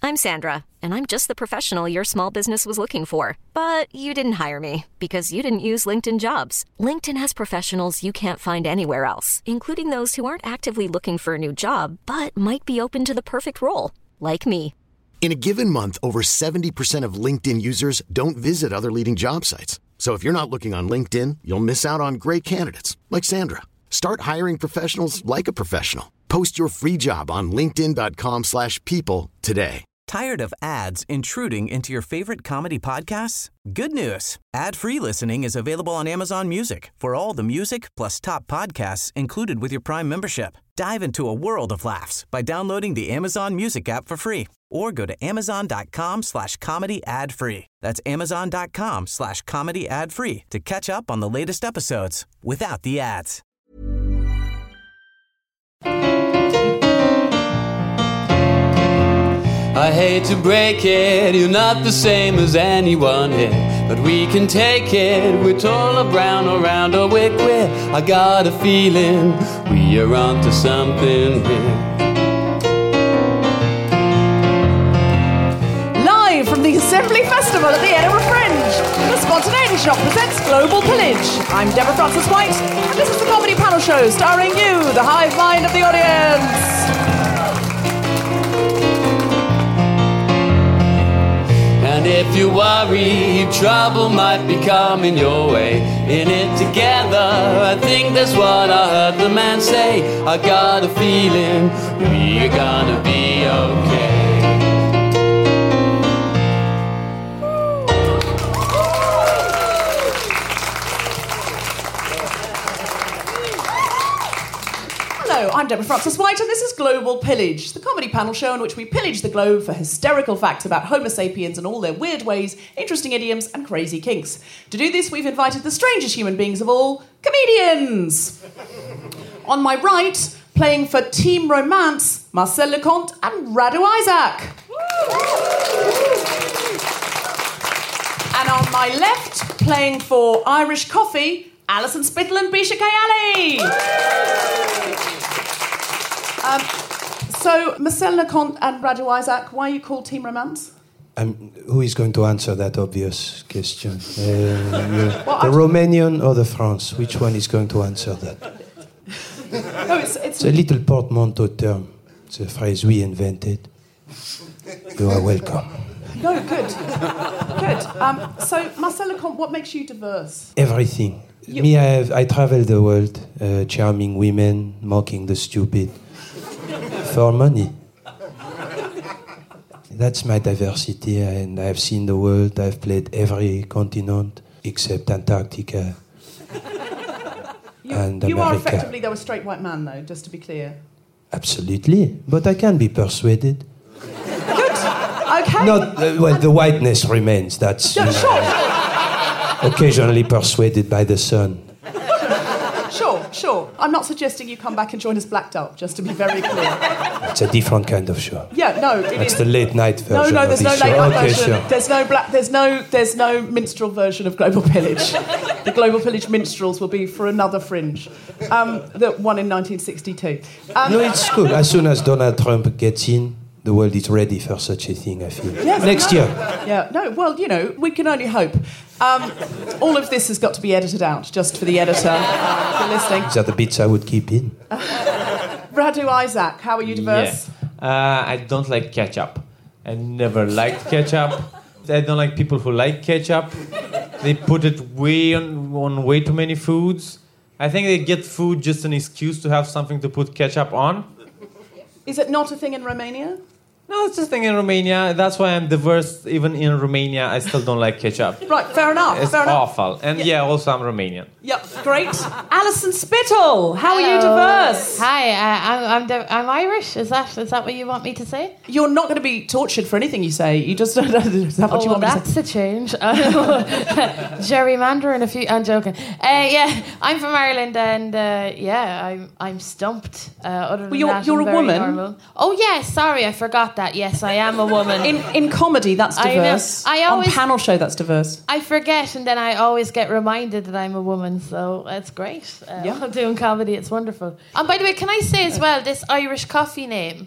I'm Sandra, and I'm just the professional your small business was looking for. But you didn't hire me because you didn't use LinkedIn Jobs. LinkedIn has professionals you can't find anywhere else, including those who aren't actively looking for a new job, but might be open to the perfect role, like me. In a given month, over 70% of LinkedIn users don't visit other leading job sites. So if you're not looking on LinkedIn, you'll miss out on great candidates like Sandra. Start hiring professionals like a professional. Post your free job on linkedin.com/people today. Tired of ads intruding into your favorite comedy podcasts? Good news. Ad-free listening is available on Amazon Music for all the music plus top podcasts included with your Prime membership. Dive into a world of laughs by downloading the Amazon Music app for free or go to amazon.com/comedy ad-free. That's amazon.com/comedy ad-free to catch up on the latest episodes without the ads. I hate to break it, you're not the same as anyone here, but we can take it. We're taller, brown, around or wick. I got a feeling we are onto something here. Live from the Assembly Festival at the Edinburgh Fringe, the Spontaneity Shop presents Global Pillage. I'm Deborah Frances-White, and this is the comedy panel show starring you, the hive mind of the audience. And if you worry, trouble might be coming your way. In it together, I think that's what I heard the man say. I got a feeling we're gonna be okay. Hello, I'm Deborah Frances-White, and this is Global Pillage, the comedy panel show in which we pillage the globe for hysterical facts about Homo sapiens and all their weird ways, interesting idioms, and crazy kinks. To do this, we've invited the strangest human beings of all, comedians. On my right, playing for Team Romance, Marcel Leconte and Radu Isaac. And on my left, playing for Irish Coffee, Alison Spittle and Bisha Kayali. So, Marcel Leconte and Radu Isaac, why are you called Team Romance? Who is going to answer that obvious question? The Romanian or the France? Which one is going to answer that? No, it's a little portmanteau term. It's a phrase we invented. You are welcome. No, good. Good. So, Marcel Leconte, what makes you diverse? Everything. I travel the world, charming women, mocking the stupid. For money. That's my diversity, and I've seen the world. I've played every continent except Antarctica and you America. are effectively, though, a straight white man, though, just to be clear. Absolutely, but I can be persuaded. Good. Okay. Not the whiteness remains. That's Sure. Occasionally persuaded by the sun. Sure. I'm not suggesting you come back and join us blacked up, just to be very clear. It's a different kind of show. Yeah, no, That's the late night version. No, there's of no this late show. night version. Sure. There's no minstrel version of Global Pillage. The Global Pillage minstrels will be for another fringe. The one in 1962. No, it's cool. As soon as Donald Trump gets in, the world is ready for such a thing, I feel. Yes, Next year. Yeah, no, well, we can only hope. All of this has got to be edited out, just for the editor. If you're listening. These are the bits I would keep in. Radu Isaac, how are you diverse? Yeah. I don't like ketchup. I never liked ketchup. I don't like people who like ketchup. They put it on way too many foods. I think they get food just an excuse to have something to put ketchup on. Is it not a thing in Romania? No, it's just a thing in Romania. That's why I'm diverse. Even in Romania, I still don't like ketchup. Right, fair enough. It's awful. And also I'm Romanian. Yep, great. Alison Spittle, how are you diverse? Hi, I'm Irish. Is that what you want me to say? You're not going to be tortured for anything you say. You just is that what you want me to say? That's a change. Gerrymandering. I'm joking. I'm from Ireland, and I'm stumped. Other than that, you're I'm a very woman. Normal. Oh yeah, sorry, I forgot that. Yes, I am a woman. In comedy, that's diverse. On panel show, that's diverse. I forget, and then I always get reminded that I'm a woman, so it's great. Doing comedy, it's wonderful. And by the way, can I say as well, this Irish coffee name,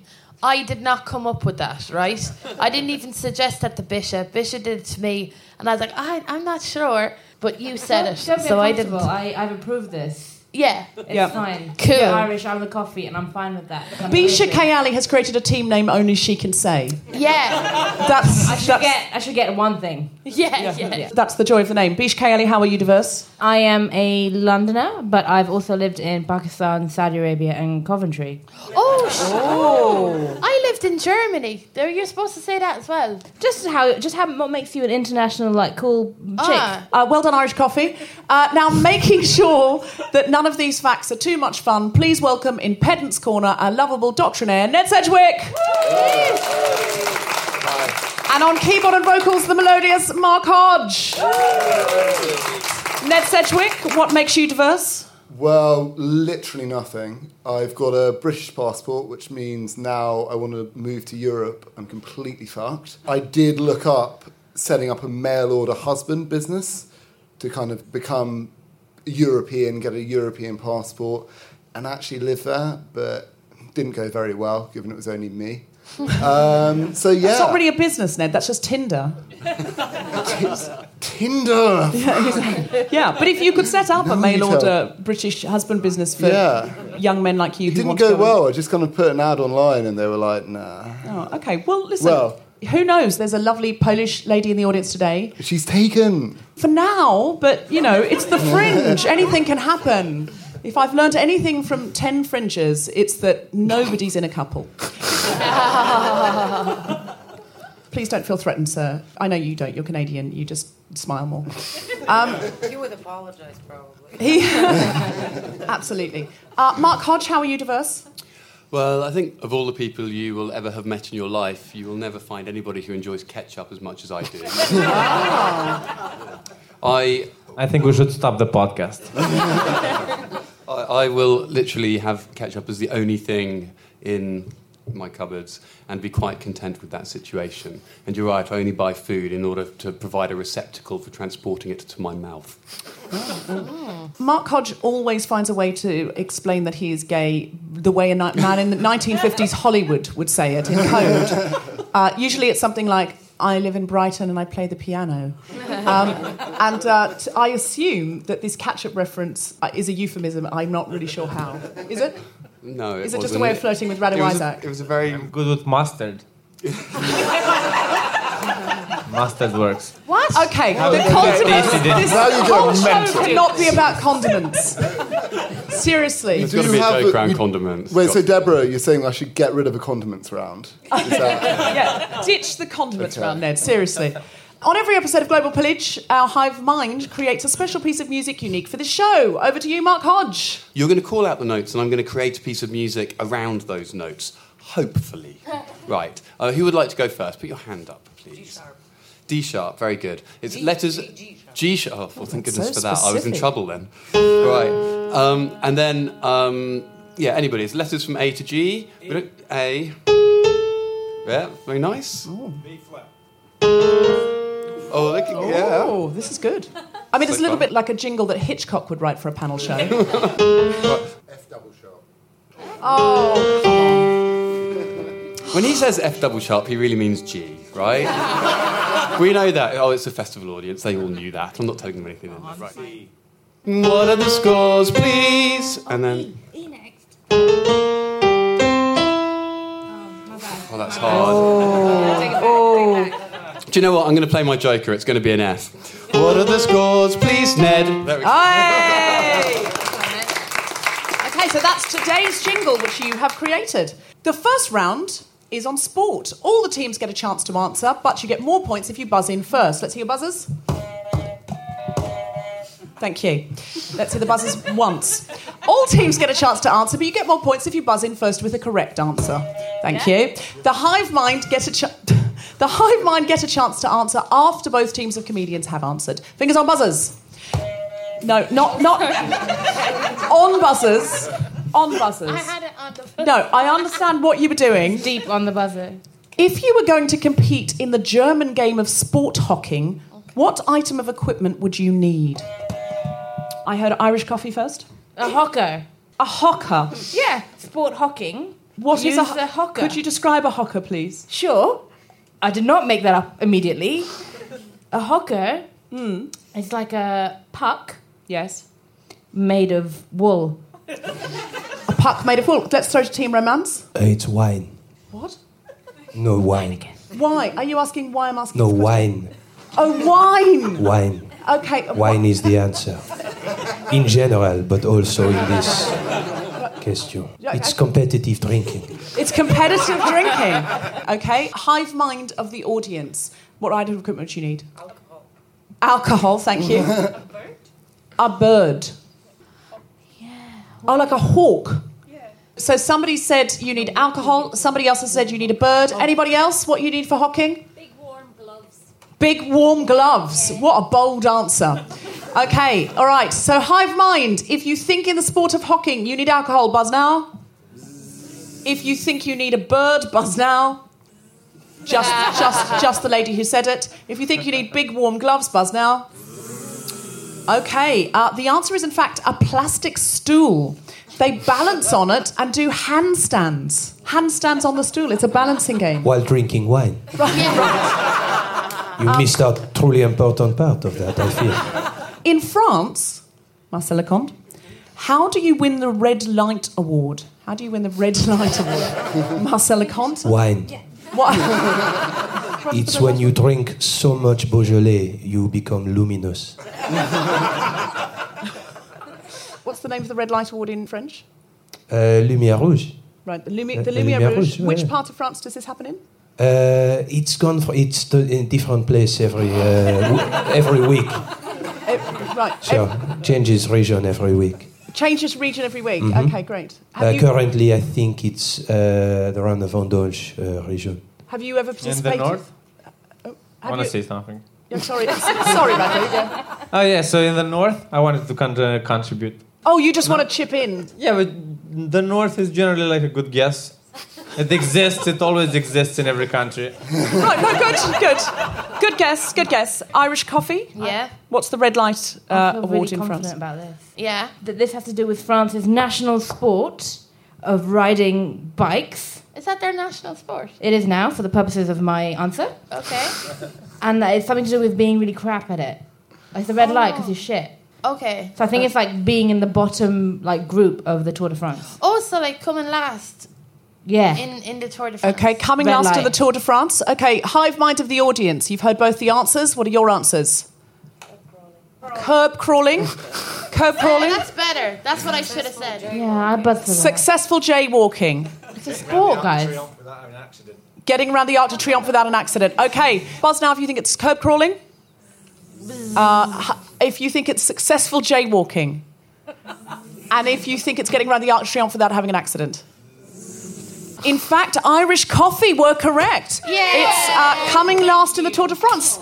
I did not come up with that, right? I didn't even suggest that to Bisha. Bisha did it to me, and I was like, I'm not sure, but you said it, so I didn't. I've approved this. Yeah. It's fine. Cool. You're Irish, I'm the coffee, and I'm fine with that. Bisha Kayali has created a team name only she can say. Yeah. I should get one thing. Yeah. That's the joy of the name. Bisha Kayali, how are you diverse? I am a Londoner, but I've also lived in Pakistan, Saudi Arabia, and Coventry. Oh. I lived in Germany. You're supposed to say that as well. Just what makes you an international, like, cool chick. Well done, Irish Coffee. Now, making sure that none of these facts are too much fun, please welcome in Pedant's Corner our lovable doctrinaire, Ned Sedgwick. And on keyboard and vocals, the melodious Mark Hodge. Ned Sedgwick, what makes you diverse? Well, literally nothing. I've got a British passport, which means now I want to move to Europe. I'm completely fucked. I did look up setting up a mail-order husband business to kind of become European, get a European passport, and actually live there, but didn't go very well, given it was only me. So yeah, that's not really a business, Ned. That's just Tinder. Tinder. Yeah, but if you could set up a mail-order British husband business for young men like you, it didn't go well. I just kind of put an ad online, and they were like, "Nah." Oh, okay. Well, listen. Who knows? There's a lovely Polish lady in the audience today. She's taken. For now, but, it's the fringe. Anything can happen. If I've learned anything from 10 fringes, it's that nobody's in a couple. Please don't feel threatened, sir. I know you don't. You're Canadian. You just smile more. He would apologise, probably. Absolutely. Mark Hodge, how are you diverse? Well, I think of all the people you will ever have met in your life, you will never find anybody who enjoys ketchup as much as I do. I think we should stop the podcast. I will literally have ketchup as the only thing in my cupboards and be quite content with that situation. And you're right, I only buy food in order to provide a receptacle for transporting it to my mouth. Mark Hodge always finds a way to explain that he is gay the way a man in the 1950s Hollywood would say it in code. Usually it's something like, I live in Brighton and I play the piano. I assume that this ketchup reference is a euphemism. I'm not really sure how. Is it? No, Is it just a way of flirting with Radu Isaac? It was a very... I'm good with mustard. Mustard works. What? Okay, the condiments. This whole show cannot be about condiments. Seriously. There's got to be a joke around condiments. Wait, so Deborah, you're saying I should get rid of a condiments round? Is that... Yeah, ditch the condiments round, Ned. Seriously. On every episode of Global Pillage, our hive mind creates a special piece of music unique for this show. Over to you, Mark Hodge. You're going to call out the notes, and I'm going to create a piece of music around those notes, hopefully. Right. Who would like to go first? Put your hand up, please. D-sharp. D-sharp, very good. It's letters... G-sharp. Oh, well, thank goodness so for that. specific. I was in trouble then. Right. And then, anybody. It's letters from A to G. A. Yeah, very nice. Oh. B flat. Oh, yeah. Oh, this is good. I mean, it's a little bit like a jingle that Hitchcock would write for a panel show. F double sharp. Oh, come on. When he says F double sharp, he really means G, right? We know that. Oh, it's a festival audience. They all knew that. I'm not telling them anything. Right. What are the scores, please? And then... E next. Oh, that's hard. Oh. Do you know what? I'm going to play my joker. It's going to be an F. What are the scores, please, Ned? There we go. Hey! Okay, so that's today's jingle, which you have created. The first round is on sport. All the teams get a chance to answer, but you get more points if you buzz in first. Let's hear your buzzers. Thank you. Let's hear the buzzers once. All teams get a chance to answer, but you get more points if you buzz in first with a correct answer. Thank you. The hive mind get a chance to answer after both teams of comedians have answered. Fingers on buzzers. No, not on buzzers. On buzzers. I had it on the buzzer. No, I understand what you were doing. Deep on the buzzer. If you were going to compete in the German game of sport hocking, what item of equipment would you need? I heard Irish coffee first. A hocker. A hocker. Yeah, sport hocking. What is Use a hooker. Could you describe a hooker, please? Sure. I did not make that up immediately. A hooker is like a puck Yes. made of wool. A puck made of wool. Let's throw to Team Romance. It's wine. What? No wine. Why? Are you asking why I'm asking No this question? wine. Oh, wine. Wine. Okay. Wine is the answer. In general, but also in this question. It's competitive drinking. It's competitive drinking. Okay. Hive mind of the audience. What item of equipment do you need? Alcohol, thank you. A bird. Yeah. Oh, like a hawk. Yeah. So somebody said you need alcohol. Somebody else has said you need a bird. Anybody else? What you need for hocking? Big warm gloves. Big warm gloves. What a bold answer. Okay, all right. So hive mind. If you think in the sport of hocking you need alcohol, buzz now. If you think you need a bird, buzz now. Just the lady who said it. If you think you need big warm gloves, buzz now. Okay, the answer is in fact a plastic stool. They balance on it and do handstands. Handstands on the stool. It's a balancing game. While drinking wine. You missed out a truly important part of that, I feel. In France, Marcel Lecomte, how do you win the Red Light Award? How do you win the Red Light Award? Marcel Lecomte? Wine. What? It's when you drink so much Beaujolais, you become luminous. What's the name of the Red Light Award in French? Lumière rouge. Right, the Lumière Lumière Rouge. Rouge, Which yeah. part of France does this happen in? It's in different place every week. Right. So changes region every week. Changes region every week. Mhm. Okay, great. Have Currently, I think it's around the Vendange region. you ever In participated? the north? Oh, I want to say something. Yeah, sorry, sorry, Matthew. Yeah. Oh yeah, so in the north, I wanted to contribute. Oh, you just want to chip in? Yeah, but the north is generally like a good guess. It exists. It always exists in every country. Right, no, good guess. Irish coffee. Yeah. What's the Red Light I feel Award really in confident France? about this. Yeah. That this has to do with France's national sport of riding bikes. Is that their national sport? It is now, for the purposes of my answer. Okay. And that it's something to do with being really crap at it. Like the red light, because you're shit. Okay. So I think it's like being in the bottom group of the Tour de France. Oh, so like coming last Yeah. in the Tour de France. Okay, coming Red last to light. the Tour de France. Okay, hive mind of the audience. You've heard both the answers. What are your answers? Curb crawling. Curb Yeah, crawling. that's better. That's what I should have said. Yeah, I buzzed for that. Successful jaywalking. It's a sport, guys. Getting around the Arc de Triomphe without an accident. Okay, buzz now if you think it's curb crawling. If you think it's successful jaywalking. And if you think it's getting around the Arc de Triomphe without having an accident. In fact, Irish coffee were correct. Yeah. It's coming last in the Tour de France.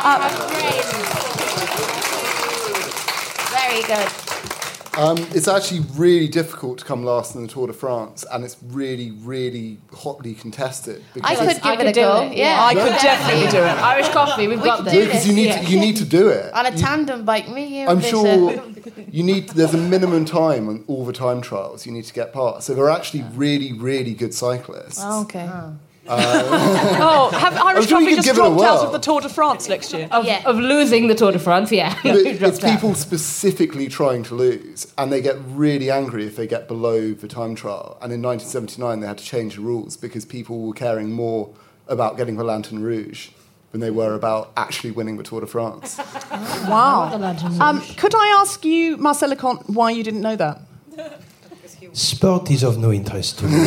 Very good. It's actually really difficult to come last in the Tour de France, and it's really, really hotly contested. I could give it a do go. it. Yeah, I could definitely do it. Irish coffee, we've got could this. do Because this. you need to do it. On a tandem bike, me, you, I'm Bishop. sure there's a minimum time on all the time trials you need to get past. So they're actually really, really good cyclists. Oh, okay. Oh, have Irish sure you coffee could just give it a dropped out whirl. of the Tour de France next year? Of losing the Tour de France, yeah. But it's Dropped out. people specifically trying to lose, and they get really angry if they get below the time trial. And in 1979, they had to change the rules because people were caring more about getting the Lantern Rouge than they were about actually winning the Tour de France. Wow. The Lantern Rouge. Could I ask you, Marcel Lecomte, why you didn't know that? Sport is of no interest to me.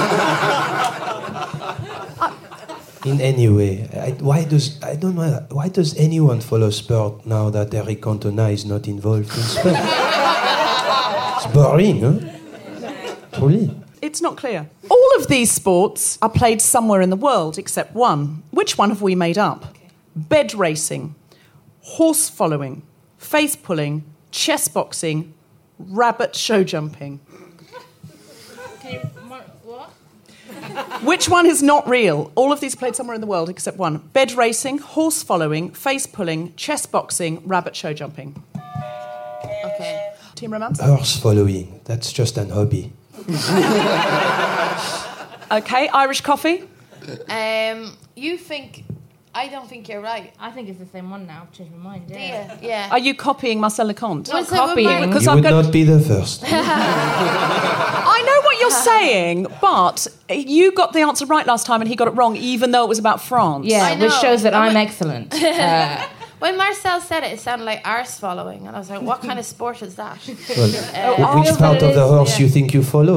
In any way. Why does anyone follow sport now that Eric Cantona is not involved in sport? It's boring, huh? Truly. It's not clear. All of these sports are played somewhere in the world except one. Which one have we made up? Bed racing, horse following, face pulling, chess boxing, rabbit show jumping. What? Which one is not real? All of these are played somewhere in the world except one. Bed racing, horse following, face pulling, chess boxing, rabbit show jumping. Okay. Team Romance? Horse following. That's just an hobby. Okay, Irish coffee. You think... I don't think you're right. I think it's the same one now. I've changed my mind. Do Yeah. you? Yeah. Are you copying Marcel Leconte? Well, so copying. Because You I'm would going. not be the first. I know what you're saying, but you got the answer right last time, and he got it wrong, even though it was about France. Yeah, I which know. shows that I'm excellent. When Marcel said it sounded like arse following. And I was like, what kind of sport is that? Well, which part of the horse you think you follow?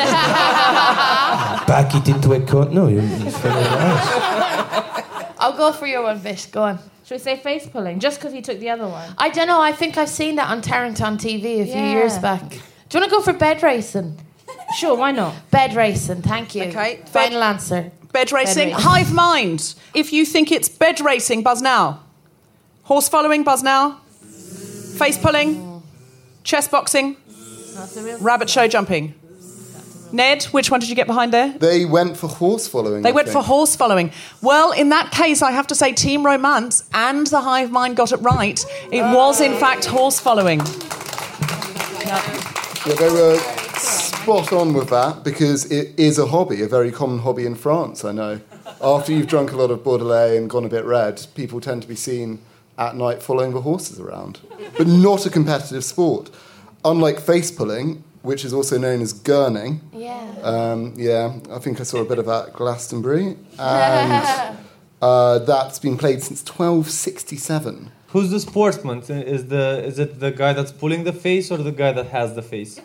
Back it into a corner? No, you follow the horse. I'll go for your one, Vish. Go on. Should we say face pulling? Just because he took the other one. I don't know. I think I've seen that on Tarrant TV a few Yeah. years back. Do you want to go for bed racing? Sure, why not? Bed racing. Thank you. Okay. Final answer. Bed racing. racing. Hive mind. If you think it's bed racing, buzz now. Horse following, buzz now. Face pulling. Chess boxing. That's a real Rabbit show jumping. Ned, which one did you get behind there? They went for horse following. They I went think. for horse following. Well, in that case, I have to say Team Romance and the Hive Mind got it right. It was, in fact, horse following. Yeah, they were spot on with that because it is a hobby, a very common hobby in France, I know. After you've drunk a lot of Bordelais and gone a bit red, people tend to be seen at night following the horses around. But not a competitive sport. Unlike face pulling, which is also known as gurning. Yeah. I think I saw a bit of that at Glastonbury. And that's been played since 1267. Who's the sportsman? Is it the guy that's pulling the face or the guy that has the face?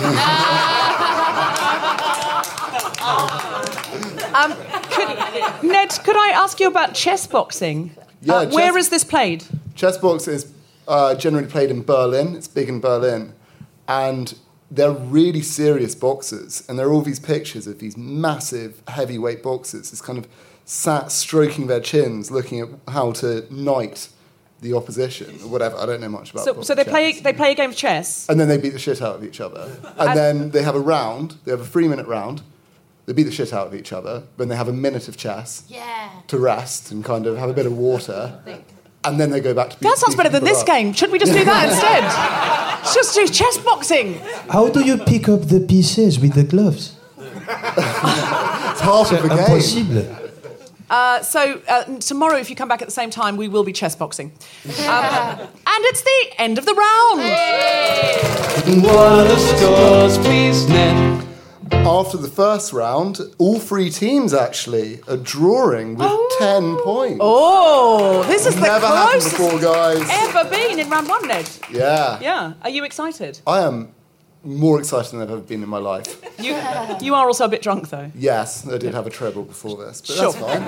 Ned, could I ask you about chess boxing? Yeah, where is this played? Chess box is generally played in Berlin. It's big in Berlin. And they're really serious boxers. And there are all these pictures of these massive heavyweight boxers. It's kind of sat stroking their chins, looking at how to knight the opposition or whatever. I don't know much about So they chess. play a game of chess. And then they beat the shit out of each other. And then they have a round. They have a 3-minute round. They beat the shit out of each other. Then they have a minute of chess to rest and kind of have a bit of water. And then they go back to beat That sounds better than people this up. game. Should we just do that instead? Let's just do chess boxing. How do you pick up the pieces with the gloves? It's half of the game. Impossible. So tomorrow, if you come back at the same time, we will be chess boxing. And it's the end of the round. What are the scores, please, Ned? After the first round, all three teams actually are drawing with 10 points. Oh, this is the Never happened closest before, guys. ever been in round one, Ned. Yeah. Yeah. Are you excited? I am more excited than I've ever been in my life. You are also a bit drunk, though. Yes, I did have a treble before this, but Sure. that's fine.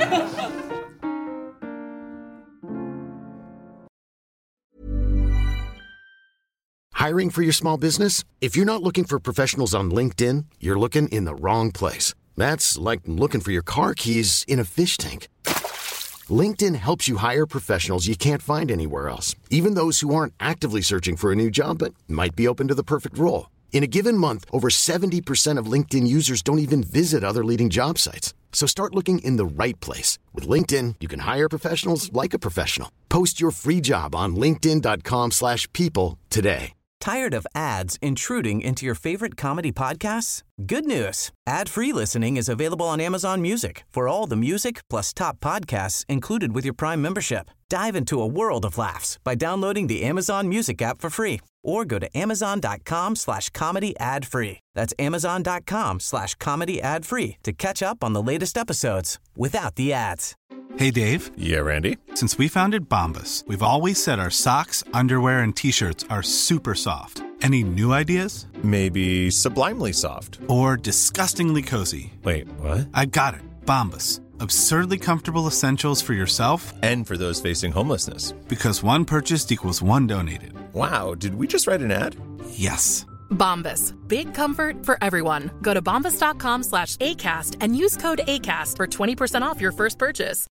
Hiring for your small business? If you're not looking for professionals on LinkedIn, you're looking in the wrong place. That's like looking for your car keys in a fish tank. LinkedIn helps you hire professionals you can't find anywhere else, even those who aren't actively searching for a new job but might be open to the perfect role. In a given month, over 70% of LinkedIn users don't even visit other leading job sites. So start looking in the right place. With LinkedIn, you can hire professionals like a professional. Post your free job on linkedin.com/people today. Tired of ads intruding into your favorite comedy podcasts? Good news. Ad-free listening is available on Amazon Music for all the music plus top podcasts included with your Prime membership. Dive into a world of laughs by downloading the Amazon Music app for free or go to amazon.com/comedy ad-free. That's amazon.com/comedy ad-free to catch up on the latest episodes without the ads. Hey, Dave. Yeah, Randy. Since we founded Bombas, we've always said our socks, underwear, and T-shirts are super soft. Any new ideas? Maybe sublimely soft. Or disgustingly cozy. Wait, what? I got it. Bombas. Absurdly comfortable essentials for yourself and for those facing homelessness. Because one purchased equals one donated. Wow, did we just write an ad? Yes. Bombas. Big comfort for everyone. Go to bombas.com/ACAST and use code ACAST for 20% off your first purchase.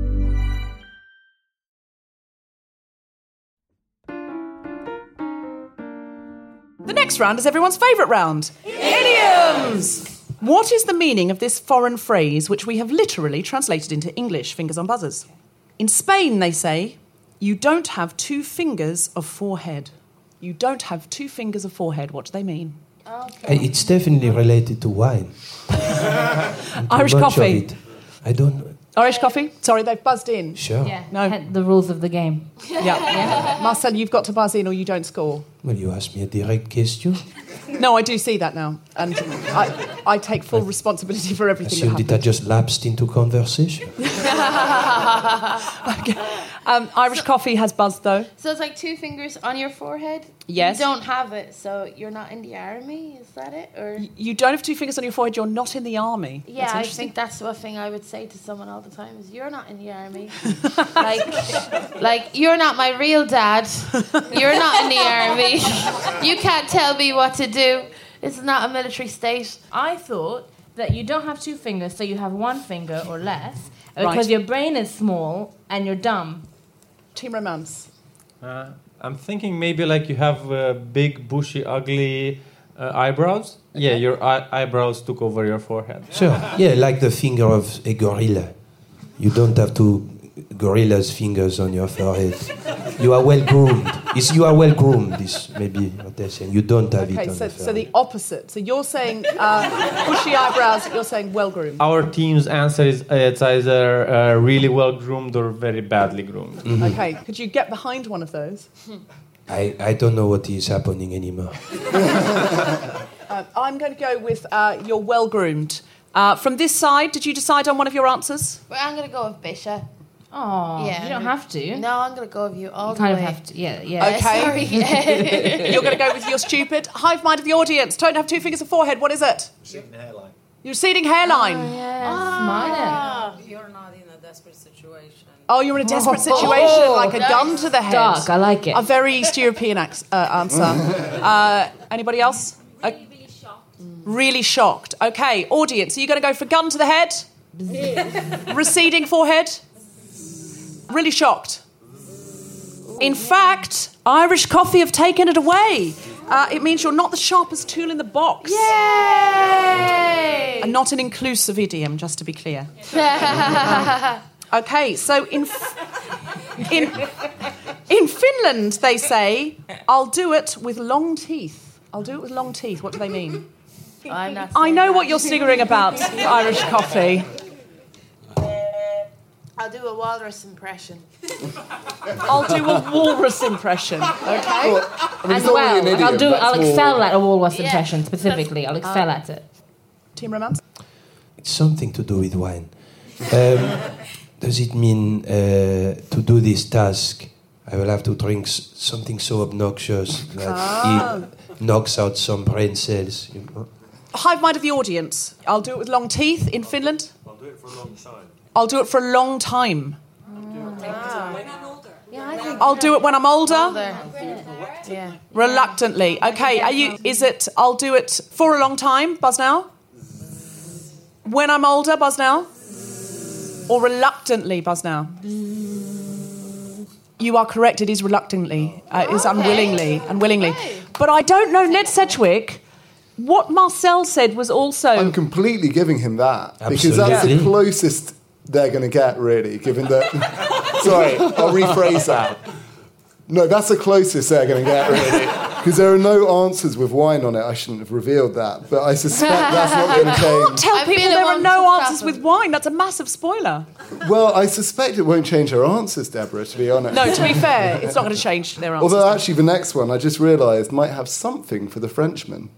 The next round is everyone's favourite round. Idioms! What is the meaning of this foreign phrase which we have literally translated into English? Fingers on buzzers. In Spain, they say, you don't have 2 fingers of forehead. You don't have 2 fingers of forehead. What do they mean? Okay. It's definitely related to wine. Irish Too much of coffee. it. I don't know. Irish coffee? Sorry, they've buzzed in. Sure. Yeah. No. The rules of the game. Yeah. Marcel, you've got to buzz in or you don't score. Well, you asked me a direct question. No, I do see that now. And I take full responsibility for everything that Assumed it happened. had just lapsed into conversation. Irish coffee has buzzed, though. So it's like 2 fingers on your forehead? Yes. You don't have it, so you're not in the army? Is that it? Or You don't have 2 fingers on your forehead, you're not in the army. yeah, That's I interesting. think that's one thing I would say to someone all the time is you're not in the army. like you're not my real dad. You're not in the army. You can't tell me what to do. It's not a military state. I thought that you don't have 2 fingers, so you have 1 finger or less, because Right. your brain is small and you're dumb. Team Romance. I'm thinking maybe like you have big, bushy, ugly eyebrows. Yeah, your eyebrows took over your forehead. Sure. Yeah, like the finger of a gorilla. You don't have 2 gorilla's fingers on your forehead. You are well groomed. You are well groomed, is maybe what they're saying. You don't have it Okay, on so the forehead. the opposite. So you're saying bushy eyebrows, you're saying well-groomed. Our team's answer is it's either really well groomed or very badly groomed. Okay, could you get behind one of those? I don't know what is happening anymore. I'm going to go with you're well-groomed. From this side, did you decide on one of your answers? Well, I'm going to go with Bishop. Oh, Yeah. you don't have to. No, I'm going to go with you all You the kind of way. have to. Yeah. Okay. Sorry. You're going to go with your stupid. Hive mind of the audience. Don't have 2 fingers of forehead. What is it? Receding hairline. Your receding hairline. You're not in a desperate situation. Oh, you're in a desperate situation, like a gun to the head. Dark, I like it. A very East European answer. Anybody else? Really shocked. Okay, audience, are you going to go for gun to the head? Receding forehead? Really shocked. In fact, Irish coffee have taken it away. It means you're not the sharpest tool in the box. Yay! And not an inclusive idiom, just to be clear. Okay, so in Finland they say, "I'll do it with long teeth." I'll do it with long teeth. What do they mean? I'm not I saying know that. what you're sniggering about, Irish coffee. I'll do a walrus impression. I'll do a walrus impression. Okay. As well, like I'll excel at a walrus Yeah. impression specifically. I'll excel at it. Team Romance. It's something to do with wine. Does it mean to do this task, I will have to drink something so obnoxious that it knocks out some brain cells? You know? Hive mind of the audience. I'll do it with long teeth in Finland. I'll do it for a long time. I'll do it for a long time. Yeah, I think I'll do it when I'm older. Yeah. Reluctantly. Okay, is it I'll do it for a long time, buzz now? When I'm older, buzz now? Or reluctantly, buzz now? You are correct, it is reluctantly. It is unwillingly. But I don't know, Ned Sedgwick, what Marcel said was also... I'm completely giving him that. Because that's the Absolutely. closest they're going to get, really, given that... Sorry, I'll rephrase that. No, that's the closest they're going to get, really. Because there are no answers with wine on it. I shouldn't have revealed that. But I suspect that's not going to change. Tell I people feel it there are won't no stop answers them. with wine. That's a massive spoiler. Well, I suspect it won't change her answers, Deborah, to be honest. No, to be fair, it's not going to change their answers. Although, actually, the next one, I just realised, might have something for the Frenchman.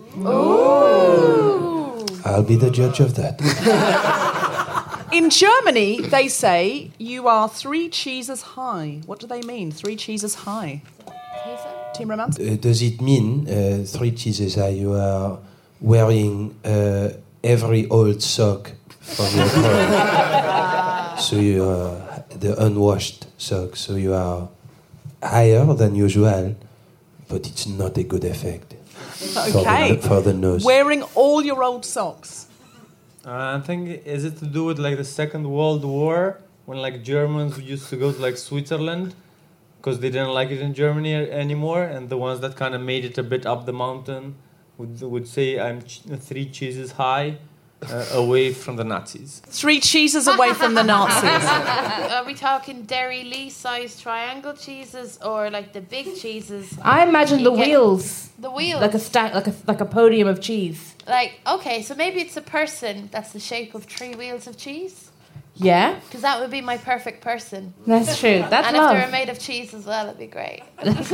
I'll be the judge of that. In Germany, they say you are 3 cheeses high. What do they mean, 3 cheeses high? Team Romance? Does it mean 3 cheeses high? You are wearing every old sock from your clothes. So you are the unwashed sock. So you are higher than usual, but it's not a good effect Okay. for the nose. Wearing all your old socks. I think is it to do with like the Second World War when like Germans used to go to like Switzerland because they didn't like it in Germany anymore, and the ones that kind of made it a bit up the mountain would say I'm 3 cheeses high, away from the Nazis. 3 cheeses away from the Nazis. Are we talking Dairy Lee-sized triangle cheeses or like the big cheeses? I imagine the wheels. The wheels. Like a stack, like a podium of cheese. Like, okay, so maybe it's a person that's the shape of 3 wheels of cheese. Yeah. Because that would be my perfect person. That's true. That's and love. if they were made of cheese as well, it'd be great.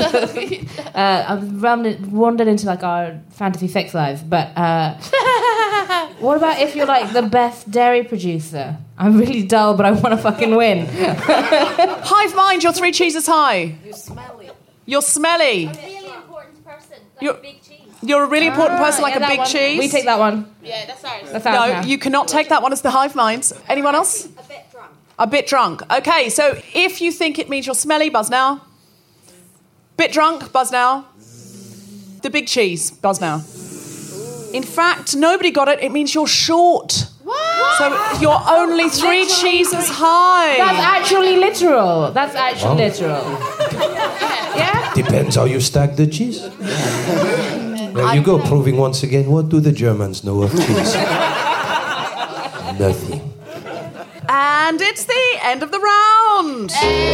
I've wandered into like our fantasy sex lives, but what about if you're like the best dairy producer? I'm really dull, but I want to fucking win. Hive mind, you're 3 cheeses high. You're smelly. You're smelly. A really important person, like You're- a big cheese. You're a really important person, like a that big one. cheese. We take that one. Yeah, that's ours. That's ours No, now. you cannot take that one as the hive minds. Anyone else? A bit drunk. A bit drunk. Okay, so if you think it means you're smelly, buzz now. Bit drunk, buzz now. The big cheese, buzz now. In fact, nobody got it. It means you're short. What? So you're only 3 cheeses high. That's actually literal. That's actually literal. Yeah? Depends how you stack the cheese. There you go, proving once again, what do the Germans know of cheese? Nothing. And it's the end of the round.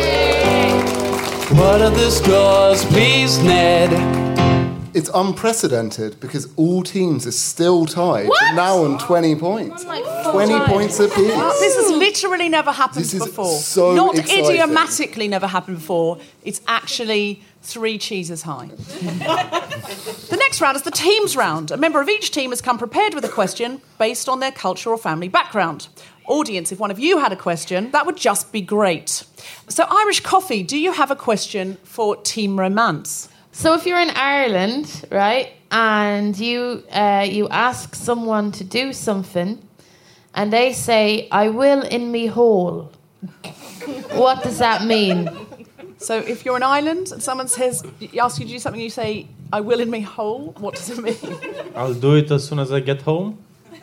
What are the scores, please, Ned? It's unprecedented because all teams are still tied, but now on 20 points. 20 points apiece. This has literally never happened This is before. so Not exciting. idiomatically never happened before. It's actually 3 cheeses high. The next round is the teams round. A member of each team has come prepared with a question based on their culture or family background. Audience, if one of you had a question, that would just be great. So, Irish Coffee, do you have a question for Team Romance? So if you're in Ireland, right, and you ask someone to do something, and they say, "I will in me hole," what does that mean? So if you're in Ireland and someone asks you to do something, you say, "I will in me hole," what does it mean? I'll do it as soon as I get home.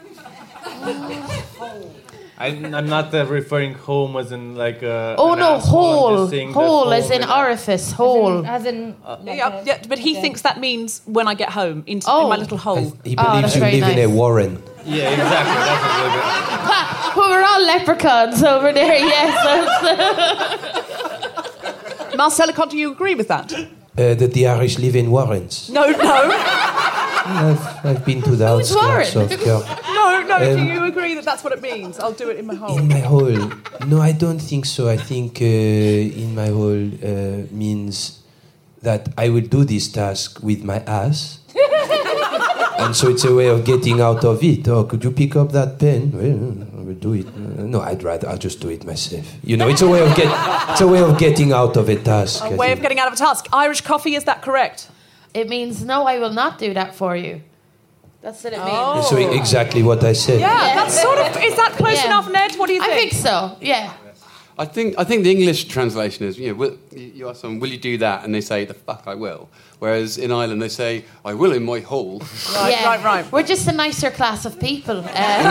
I'm not referring home as in like a. Oh an no, asshole. I'm hole, just saying that hole as home in is- orifice, hole. As in Yeah, but he thinks that means when I get home, in my little hole. He Oh, believes that's you very live in a nice. warren. Yeah, exactly. That's a little bit. Well, we're all leprechauns over there, yes. Marcel, do you agree with that? That the Irish live in warrens. No. I've been to the Who's outskirts of warren? Cork. No, do you agree that that's what it means? I'll do it in my hole. In my hole? No, I don't think so. I think in my hole means that I will do this task with my ass. And so it's a way of getting out of it. Oh, could you pick up that pen? Well, I will do it. No, I'll just do it myself. You know, it's a way of getting out of a task. A way of getting out of a task. Irish Coffee, is that correct? It means, no, I will not do that for you. That's what it means. So exactly what I said. Yeah, that's sort of. Is that close enough, Ned? What do you think? I think so, yeah. I think the English translation is, you ask someone, will you do that? And they say, the fuck I will. Whereas in Ireland they say, I will in my hole. Right. We're just a nicer class of people. I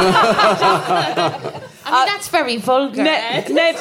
mean, that's very vulgar. Ned,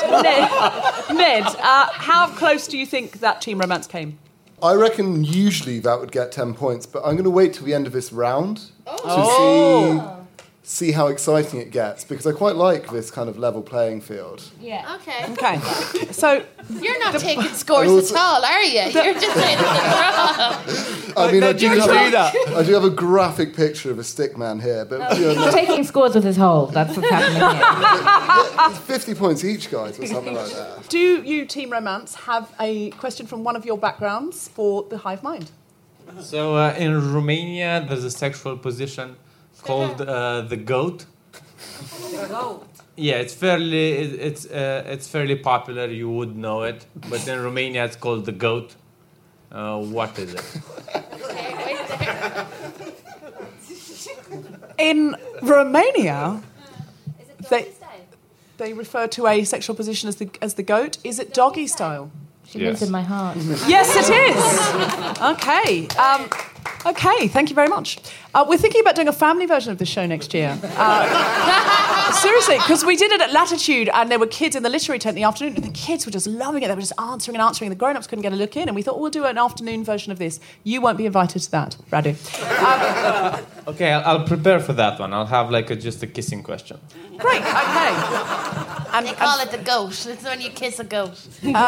how close do you think that Team Romance came? I reckon usually that would get 10 points, but I'm going to wait till the end of this round to see how exciting it gets, because I quite like this kind of level playing field. Yeah. Okay. So you're not taking scores at all, are you? You're just saying I mean, I do that. have a graphic picture of a stick man here, but He's taking scores with his hole. That's what's happening here. it's 50 points each, guys, or something like that. Do you, Team Romance, have a question from one of your backgrounds for the Hive Mind? So in Romania, there's a sexual position called the goat. Yeah, it's fairly popular. You would know it, but in Romania it's called the goat. What is it? In Romania, they refer to a sexual position as the goat. Is it doggy style? She lives in my heart. Yes, it is. Okay. Okay, thank you very much. We're thinking about doing a family version of this show next year. Seriously, because we did it at Latitude and there were kids in the literary tent in the afternoon and the kids were just loving it. They were just answering and answering. The grown-ups couldn't get a look in and we thought, we'll do an afternoon version of this. You won't be invited to that, Radu. Okay, I'll prepare for that one. I'll have just a kissing question. Great, okay. They call it the goat. It's when you kiss a goat.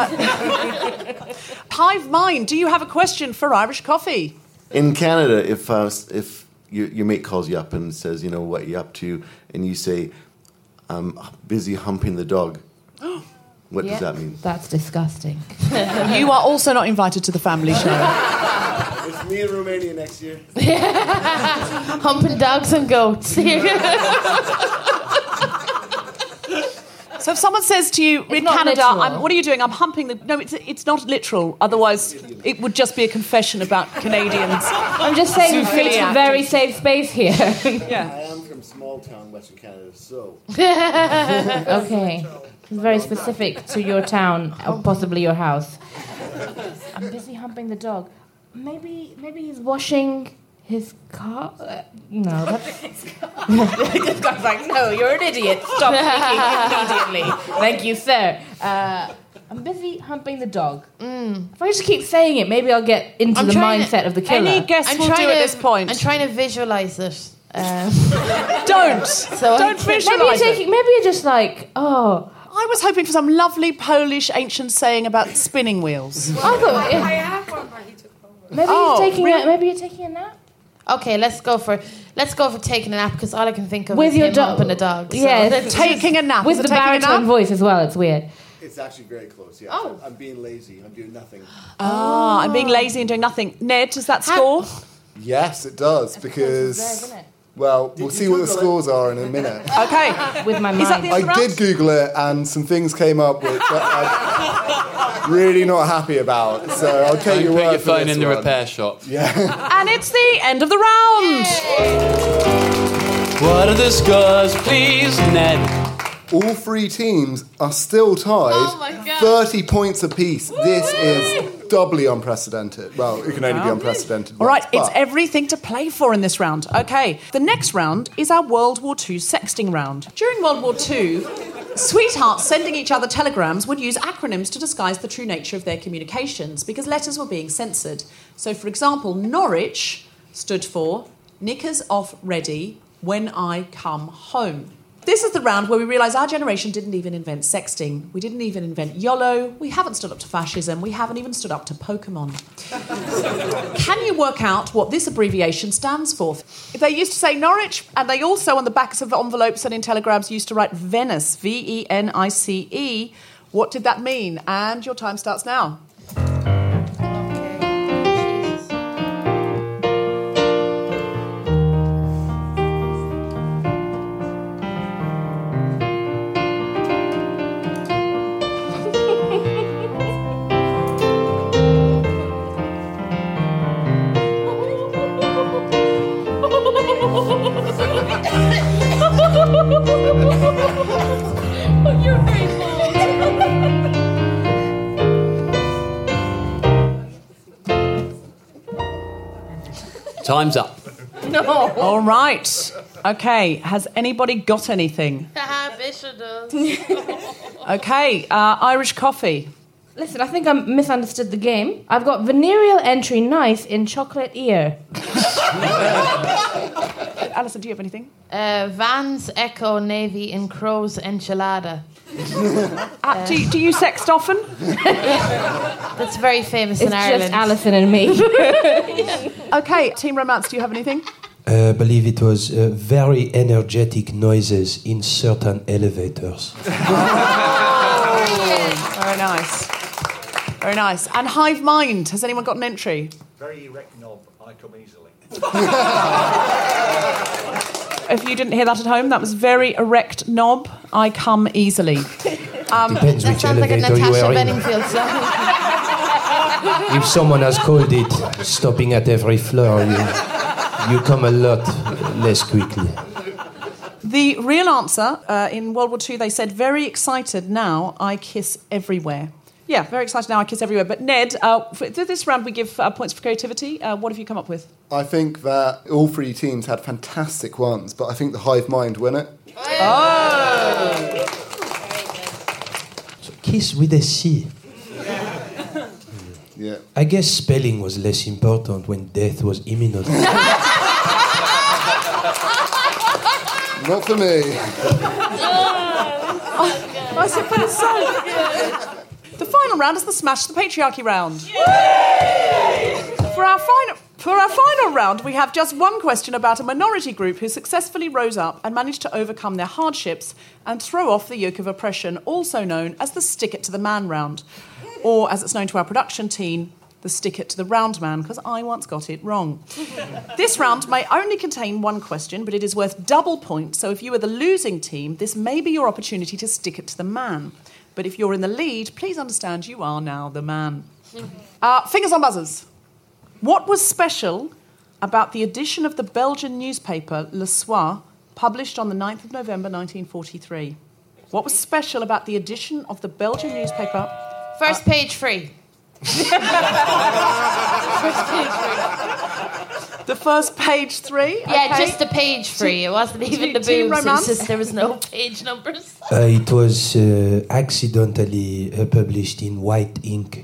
Hive Mind, do you have a question for Irish Coffee? In Canada, if your mate calls you up and says, what you up to, and you say, I'm busy humping the dog, what does that mean? That's disgusting. You are also not invited to the family show. It's me in Romania next year. Humping dogs and goats. So if someone says to you, in Canada, what are you doing? I'm humping the... No, it's not literal. Otherwise, it would just be a confession about Canadians. I'm just saying it's a very safe space here. Yeah. I am from small town, Western Canada, so... Okay. It's very specific to your town, or possibly your house. I'm busy humping the dog. Maybe he's washing... his car? No, that's... This guy's like, no, you're an idiot. Stop thinking immediately. Thank you, sir. I'm busy humping the dog. If I just keep saying it, maybe I'll get into the mindset of the killer. Any guess will do at this point? I'm trying to visualise it. Don't visualise it. Maybe you're just like, oh... I was hoping for some lovely Polish ancient saying about spinning wheels. I thought... I have one, but he took over. Maybe you're taking a nap? Okay, let's go for taking a nap because all I can think of with is your him humping a dog. So. Yeah, taking a nap with the baritone voice as well. It's weird. It's actually very close. Yeah. Oh. I'm being lazy. I'm doing nothing. I'm being lazy and doing nothing. Ned, does that score? Yes, it does because. Isn't it? Well, we'll see what the scores are in a minute. Okay. With my mind. Is that the end of the I round? did Google it and some things came up which I'm really not happy about. So I'll take your Put word your for phone this in the one. repair shop. Yeah. And it's the end of the round. What are the scores, please, Ned? All three teams are still tied. Oh my God. 30 points apiece. This is doubly unprecedented. Well, it can only be unprecedented. All right, once, it's everything to play for in this round. Okay, the next round is our World War II sexting round. During World War II, sweethearts sending each other telegrams would use acronyms to disguise the true nature of their communications because letters were being censored. So, for example, Norwich stood for Knickers Off Ready When I Come Home. This is the round where we realise our generation didn't even invent sexting. We didn't even invent YOLO. We haven't stood up to fascism. We haven't even stood up to Pokemon. Can you work out what this abbreviation stands for? They used to say Norwich, and they also, on the backs of envelopes and in telegrams, used to write Venice, V-E-N-I-C-E. What did that mean? And your time starts now. Time's up. No. All right. Okay, has anybody got anything? Bishop does. Okay, Irish Coffee. Listen, I think I misunderstood the game. I've got venereal entry nice in chocolate ear. Alison, do you have anything? Vans Echo Navy in Crow's Enchilada. Do you sext often? That's very famous in Ireland. It's just Alison and me. Okay, Team Romance, do you have anything? I believe it was very energetic noises in certain elevators. Very nice. Very nice. And Hive Mind, has anyone got an entry? Very erect knob, I come easily. If you didn't hear that at home, that was very erect knob, I come easily. Depends That which sounds like a elevator you Natasha are in. Bedingfield song. If someone has called it stopping at every floor, you come a lot less quickly. The real answer, in World War II, they said, very excited now, I kiss everywhere. Yeah, very excited now. I kiss everywhere. But Ned, for this round we give points for creativity. What have you come up with? I think that all three teams had fantastic ones, but I think the hive mind win it. Oh! So kiss with a C. Yeah. I guess spelling was less important when death was imminent. Not for me. I suppose so. The final round is the Smash the Patriarchy round. For our final round, we have just one question about a minority group who successfully rose up and managed to overcome their hardships and throw off the yoke of oppression, also known as the Stick It to the Man round. Or, as it's known to our production team, the Stick It to the Round Man, because I once got it wrong. This round may only contain one question, but it is worth double points, so if you are the losing team, this may be your opportunity to stick it to the man. But if you're in the lead, please understand you are now the man. Fingers on buzzers. What was special about the edition of the Belgian newspaper Le Soir, published on the 9th of November 1943? What was special about the edition of the Belgian newspaper... First page free. The first page 3? Yeah, okay. just the page 3. It wasn't even the Teen boobs. It romance? was just there was no page numbers. It was accidentally published in white ink.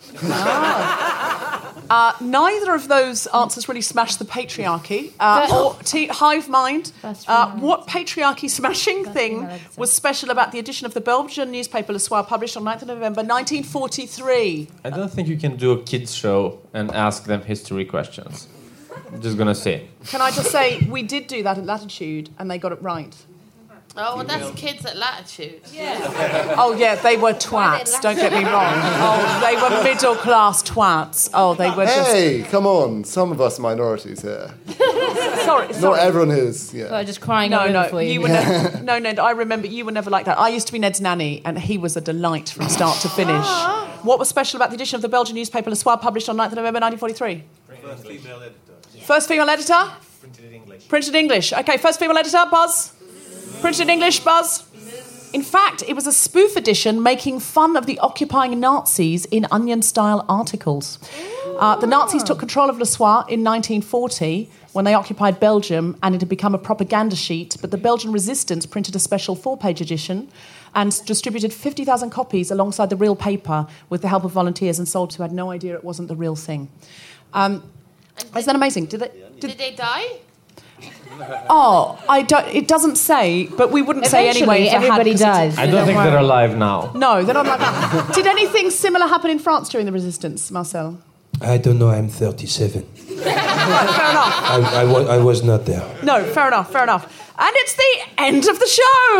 Neither of those answers really smashed the patriarchy or hive mind. What patriarchy smashing thing was special about the edition of the Belgian newspaper Le Soir, published on 9th of November 1943? I don't think you can do a kids show and ask them history questions. I'm just gonna say. Can I just say, we did do that at Latitude and they got it right. Oh, well, that's kids at Latitude. Yeah. Oh, yeah, they were twats, don't get me wrong. Oh, they were middle-class twats. Oh, they were just... Hey, come on. Some of us minorities here. Sorry. Not everyone is, yeah. So I'm just crying over for you. You were no, Ned, I remember you were never like that. I used to be Ned's nanny, and he was a delight from start to finish. What was special about the edition of the Belgian newspaper Le Soir, published on 9th of November 1943? First female editor. First female editor? Printed in English. Printed in English. OK, first female editor, Buzz? Printed in English, Buzz? In fact, it was a spoof edition making fun of the occupying Nazis in Onion-style articles. The Nazis took control of Le Soir in 1940 when they occupied Belgium, and it had become a propaganda sheet, but the Belgian resistance printed a special 4-page edition and distributed 50,000 copies alongside the real paper with the help of volunteers and soldiers who had no idea it wasn't the real thing. Isn't that amazing? Did they die? Oh, I don't. It doesn't say, but we wouldn't say anyway. If Everybody does. I don't think they're alive now. No, they're not like that. Did anything similar happen in France during the resistance, Marcel? I don't know, I'm 37. Fair enough. I was not there. No, fair enough. And it's the end of the show!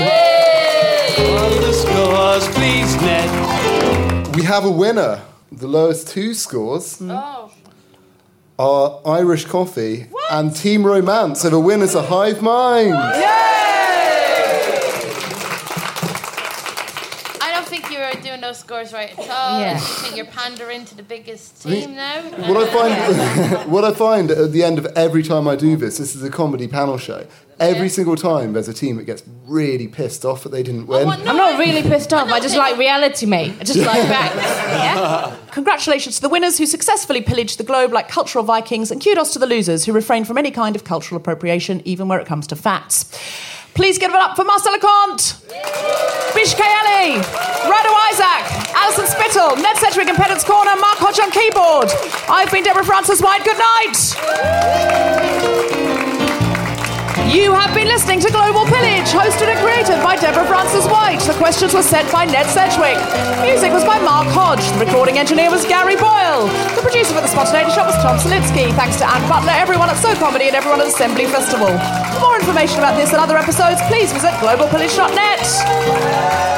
On the scores, please, Ned. We have a winner. The lowest 2 scores are Irish Coffee and Team Romance. So the winner's a Hive Mind. I don't think you were doing those scores right at all. Yeah. I think you're pandering to the biggest team now. What I find at the end of every time I do this is a comedy panel show. Every single time there's a team that gets really pissed off that they didn't win. I'm not really pissed off. I just like reality, mate. I just like facts. Yeah? Congratulations to the winners who successfully pillaged the globe like cultural Vikings, and kudos to the losers who refrain from any kind of cultural appropriation, even where it comes to facts. Please give it up for Marcel Leconte, Bish Kayali, Rado Isaac, Alison Spittle, Ned Sedgwick in Pedant's Corner, Mark Hodge on keyboard. I've been Deborah Frances White. Good night. You have been listening to Global Pillage, hosted and created by Deborah Frances White. The questions were sent by Ned Sedgwick. Music was by Mark Hodge. The recording engineer was Gary Boyle. The producer for The Spontaneity Shop was Tom Selitsky. Thanks to Anne Butler, everyone at So Comedy, and everyone at Assembly Festival. For more information about this and other episodes, please visit globalpillage.net.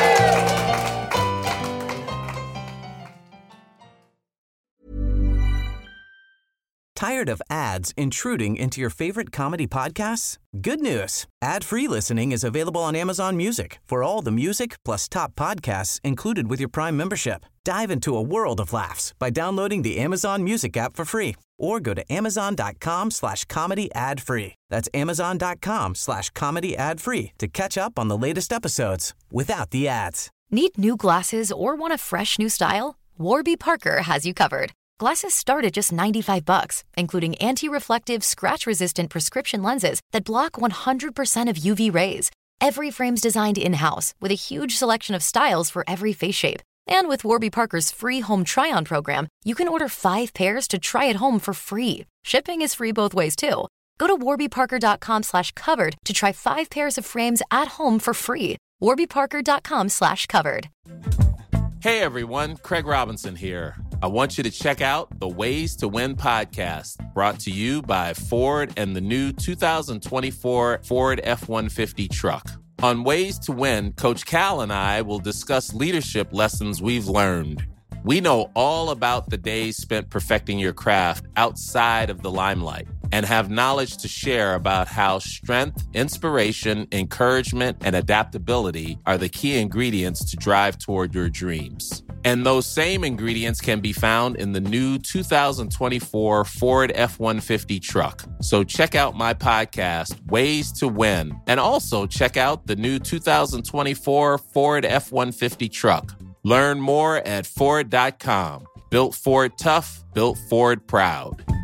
Tired of ads intruding into your favorite comedy podcasts? Good news. Ad-free listening is available on Amazon Music for all the music plus top podcasts included with your Prime membership. Dive into a world of laughs by downloading the Amazon Music app for free or go to amazon.com/comedy ad-free. That's amazon.com/comedy ad-free to catch up on the latest episodes without the ads. Need new glasses or want a fresh new style? Warby Parker has you covered. Glasses start at just $95, including anti-reflective, scratch-resistant prescription lenses that block 100% of UV rays. Every frame's designed in-house with a huge selection of styles for every face shape. And with Warby Parker's free home try-on program, you can order 5 pairs to try at home for free. Shipping is free both ways, too. Go to warbyparker.com/covered to try 5 pairs of frames at home for free. warbyparker.com/covered. Hey everyone, Craig Robinson here. I want you to check out the Ways to Win podcast, brought to you by Ford and the new 2024 Ford F-150 truck. On Ways to Win, Coach Cal and I will discuss leadership lessons we've learned. We know all about the days spent perfecting your craft outside of the limelight and have knowledge to share about how strength, inspiration, encouragement, and adaptability are the key ingredients to drive toward your dreams. And those same ingredients can be found in the new 2024 Ford F-150 truck. So check out my podcast, Ways to Win, and also check out the new 2024 Ford F-150 truck. Learn more at Ford.com. Built Ford tough, built Ford proud.